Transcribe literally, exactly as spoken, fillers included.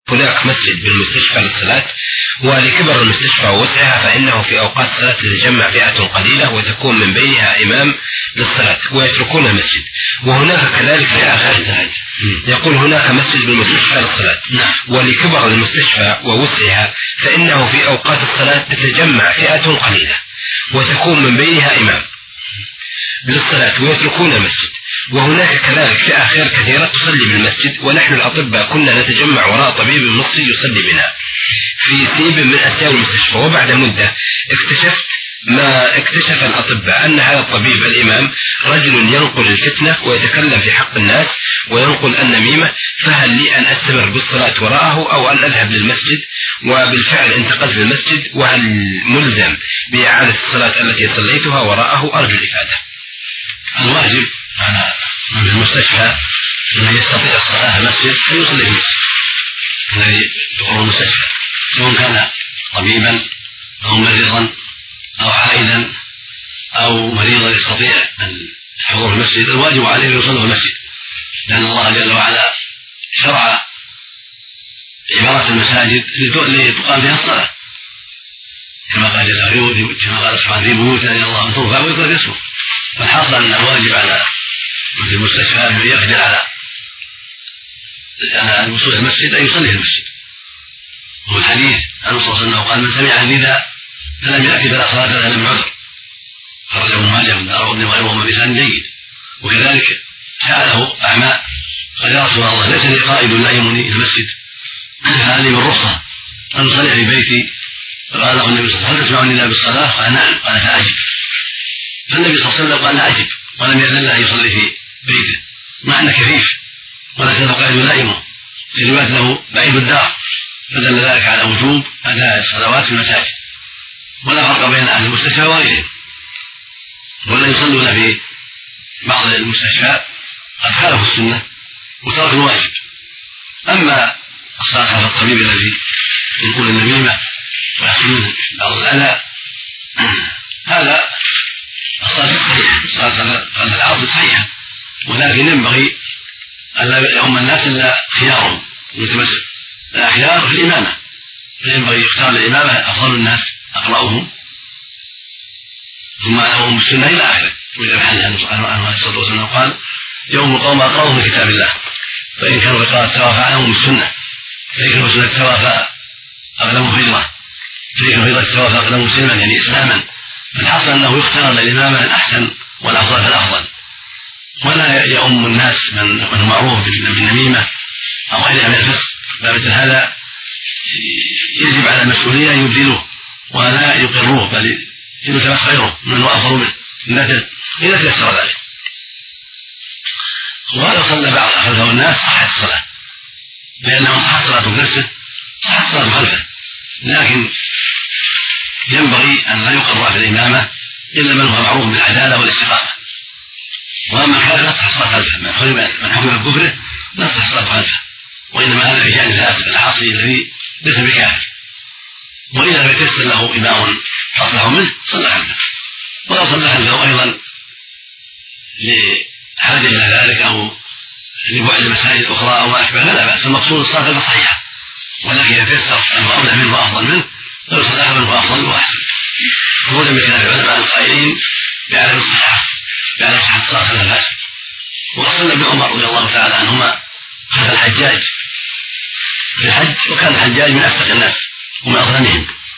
هناك مسجد بالمستشفى للصلاة، ولكبر المستشفى ووسعها فإنه في أوقات الصلاة تتجمع فئة قليلة وتكون من بينها إمام للصلاة ويتركون المسجد. وهناك كذلك فئة، يقول هناك مسجد بالمستشفى للصلاة ولكبر المستشفى ووسعها فإنه في أوقات الصلاة تتجمع فئة قليلة وتكون من بينها إمام للصلاة ويتركون المسجد. وهناك كذلك فئة خير كثيرة تصلي بالمسجد، ونحن الأطباء كنا نتجمع وراء طبيب مصري يصلي بنا في سيب من أسياب المستشفى. وبعد مدة اكتشفت ما اكتشف الأطباء أن هذا الطبيب الإمام رجل ينقل الفتنة ويتكلم في حق الناس وينقل النميمة، فهل لي أن أستمر بالصلاة وراءه أو أن أذهب للمسجد؟ وبالفعل انتقلت للمسجد، وهل ملزم بإعادة الصلاة التي صليتها وراءه؟ أرجو الإفادة. الواجب على من في المستشفى من يستطيع الصلاة في المسجد أن يصلي في المسجد الذي يقر المستشفى، سواء كان طبيبا أو مريضا أو عائدا أو مريضا يستطيع الحضور في المسجد، الواجب عليه أن يصلي في المسجد، لأن الله جل وعلا شرع عبارة المساجد لتقام فيها الصلاة، كما قال جل كما قال سبحانه في بيوت أذن الله أن ترفع ويذكر اسمه. فالحاصل أن الواجب على في المستشفى أن يقدر على على الوصول إلى المسجد أن يصلي في المسجد. وهو الحديث عن الرسول صلى الله عليه وسلم قال: من سمع النداء فلم يأتي فلا صلاة له من عذر، خرجه ابن ماجه والدارقطني وغيرهما بلسان جيد. وكذلك سأله أعمى: قال: يا رسول الله ليس لي قائد لا يمني إلى المسجد، هل لي من رخصة أن أصلي في بيتي؟ فقال له النبي صلى الله عليه وسلم: هل تسمع النداء بالصلاة؟ قال: نعم. قال: فأجب. فالنبي صلى الله عليه وسلم قال: لا أجب، ولم يأذن له أن يصلي في بيته، مع أنه كفيف وليس له قائد لائمه، في رواية له بعيد الدار، فدل ذلك على وجوب أداء الصلوات في المساجد، ولا فرق بين أهل المستشفى وغيرهم، ولا يصلون في بعض المستشفى قد خالفوا السنة وتركوا الواجب. أما الصلاة خلف الطبيب الذي ينقل النميمة ويحصل منه بعض الأذى، هذا الصلاة صحيحة، الصلاة خلف العاصي صحيحة، ولكن ينبغي ألا يؤم الناس إلا خيارهم، ويتمسك الأخيار في الإمامة، فينبغي يختار الإمامة أفضل الناس أقرأهم، ثم أمهم السنة إلى آخره. وإذا الحديث عنه عليه الصلاة والسلام قال: يوم القوم أقرأهم في كتاب الله، فإن كانوا في قراءة سواء فأعلمهم السنة، فإن كانوا في سنة سواء فأغلبهم هجرة، فإن كانوا في هجرة سواء فأغلبهم سلما يعني إسلاما. فالحاصل أنه يختار الإمامة الأحسن والأفضل فالأفضل، ولا يؤم الناس من هو معروف بالنميمة أو غيرها من الفسق، فمثل هذا يجب على المسؤولية أن يبذلوه ولا يقروه، بل يلتمس غيره من هو أفضل منه إذا تيسر ذلك. ولو صلى بعض خلفه الناس صحت الصلاة، لأنه صحت صلاته بنفسه صحت صلاته خلفه، لكن ينبغي أن لا يقر في الإمامة إلا من هو معروف بالعدالة والاستقامة. وأما كان لا تصح الصلاة خلفه، من حكم من حكم بكفره لا تصح الصلاة خلفه، وإنما هذا في شأن الفاسق العاصي الذي ليس بكافر، وإذا لم يتيسر له إمام أصلح منه صلى خلفه. ولو صلى خلفه أيضا لحاجة إلى ذلك أو لبعد مساجد أخرى أو ما أشبه فلا بأس، المقصود الصلاة الصحيحة، ولكن إذا تيسر أنه أولى منه وأفضل منه فلو صلى خلفه أفضل وأحسن. هو من خلاف العلماء القائلين بعدم الصحة بعدم صحة الصلاة خلف الفاسق. وصلى ابن عمر رضي الله تعالى عنهما خلف الحجاج في الحج، وكان الحجاج من أفسق الناس ومن أظلمهم،